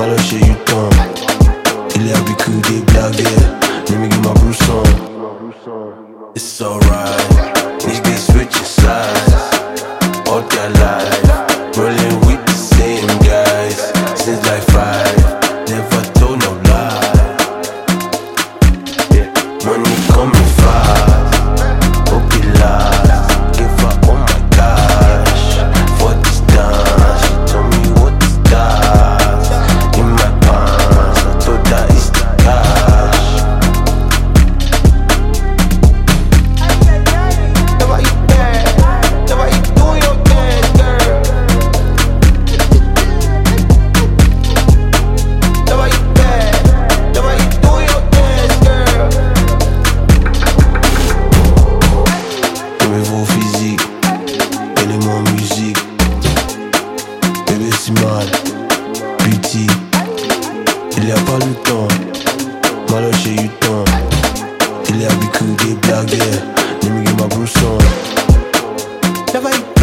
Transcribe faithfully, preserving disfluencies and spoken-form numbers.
Malo chez Utah. Il est habitué des blagues. Let me get my Bruce on. It's alright. Niggas switching sides. All their life. Rolling with the same guys. Since like five. Never told no lie. Yeah. Money coming fast. Hope it lasts. Give her all my cash. For this dance. She told me what is that. In my pants. I told her it's the cash. Never you there. Never you doing your dance, girl. Never you there. Never you doing your dance, girl. Aimez vos physiques, éléments musique. Bébé c'est mal, beauty. Il y a pas le temps, malo chez Utah. Il est habitué des blagues. Let me get my Bruce on. Never you